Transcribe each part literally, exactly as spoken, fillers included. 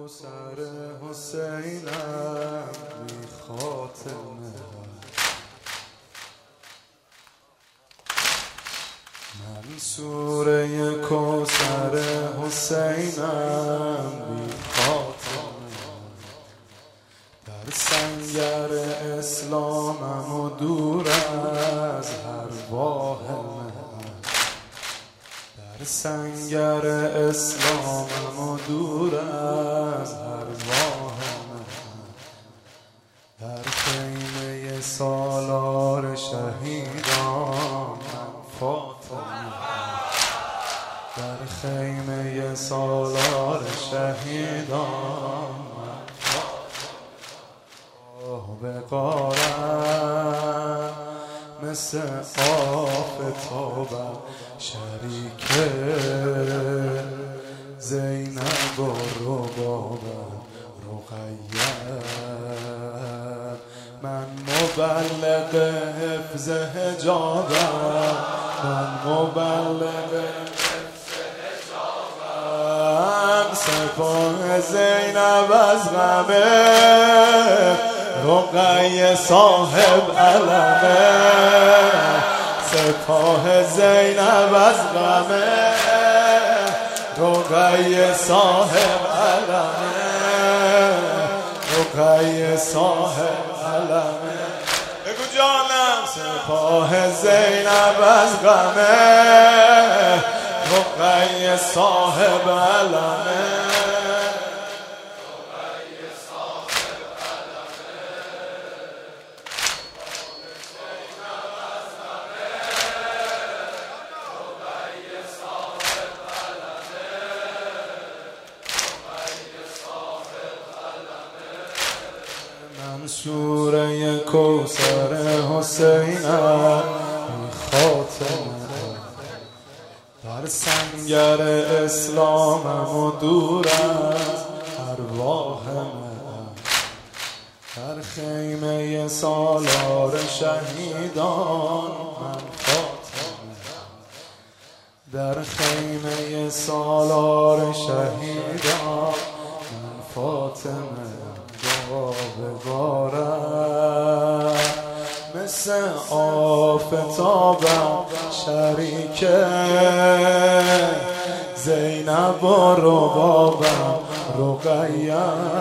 کوثر حسینم بی خاتمه، من سوره کوثر حسینم بی خاتمه، در سنگر اسلامم و دور از هر واهمه، در سنگر اسلامم و دور از هر واهمه، در خیمه سالار شهیدان من فاطمه، در خیمه سالار شهیدان من فاطمه، به قارم مثل آفتابم شریک زینب و ربابم رقیه، من مبلغ حفظ حجابم، من مبلغ حفظ حجابم، سپاه زینب از غمه، رقیه صاحب علمه، سپاه زینب از غمه، رقیه صاحب علمه، رقیه صاحب علمه، بگو جانم، سپاه زینب از غمه، رقیه صاحب علمه، سوره کوثر حسینم بی خاتمه، در سنگر اسلامم و دور از هر واهمه، در خیمه سالار شهیدان من فاطمه، در خیمه سالار شهیدان من فاطمه، ببارم مثل آفتابم شریک زینب و ربابم رقیه،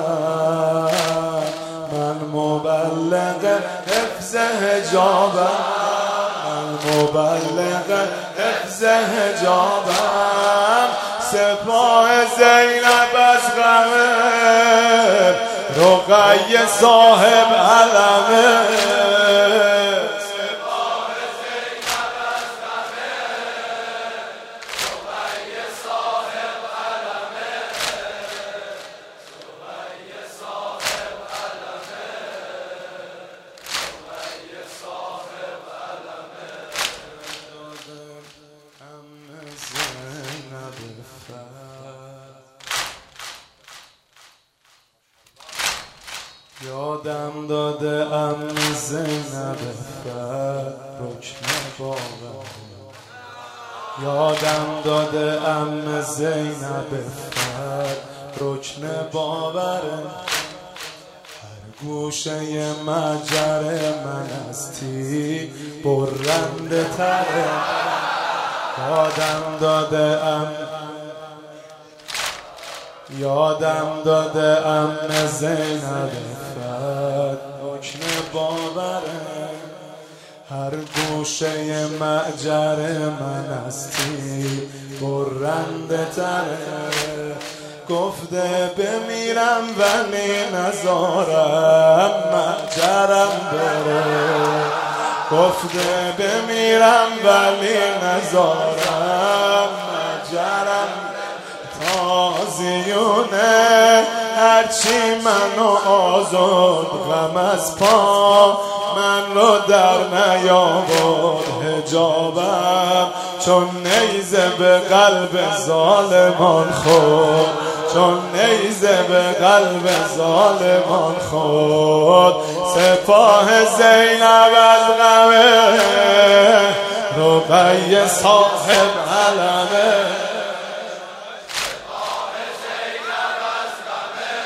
من مبلغ حفظ حجابم، من مبلغ حفظ حجابم، سپاه زینب از غمه، رقیه صاحب علمه، سپاه زینب از غمه، رقیه صاحب علمه، رقیه صاحب علمه، رقیه صاحب علمه، عم زینب فر یادم داده عم زینب فر رکن بابم، یادم داده عم زینب فر رکن باورم، هر گوشه مجر من استی برنده تره، یادم داده عم یادم داده عم زینب فر رکن باوره، هر گوشه معجر من استی برنده تره، گفته بمیرم ولی نزارم معجرم بره، گفته بمیرم ولی نزارم معجرم تازیونه، هرچی منو آزاد غم از پا من رو در نیاورد حجابم، چون نیزه به قلب ظالمان خورد، چون نیزه به قلب ظالمان خورد، سپاه زینب از غمه، رقیه صاحب علمه، سپاه زینب از غمه،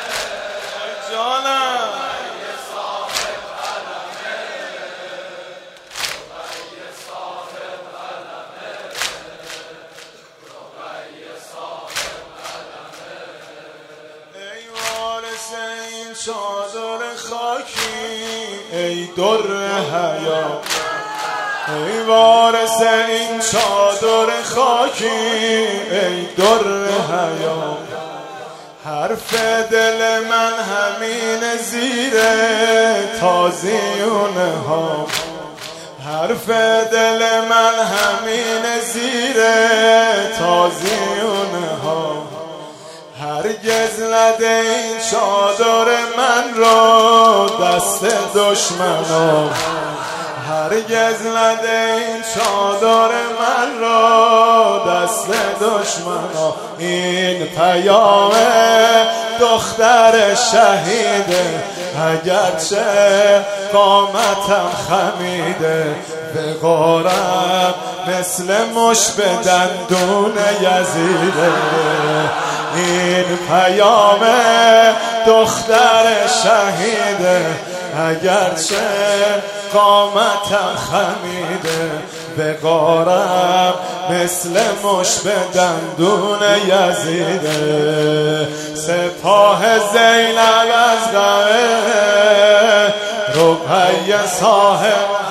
این چادر خاکی ای در حیا، ای وارث این چادر خاکی ای در حیا. حرف دل من همین زیر تازیونه ها، حرف دل من همین زیر تازیونه ها. هرگز نده این چادر من رو دست دشمنا، هرگز نده این چادر من رو دست دشمنا. این پیام دختر شهیده اگرچه قامتم خمیده، به غارم مثل مش به دندون یزیده. این پیام دختر شهیده اگرچه قامتم خمیده، به غارم مثل مش به دندون یزیده. سپاه زینب از غمه رقیه صاحب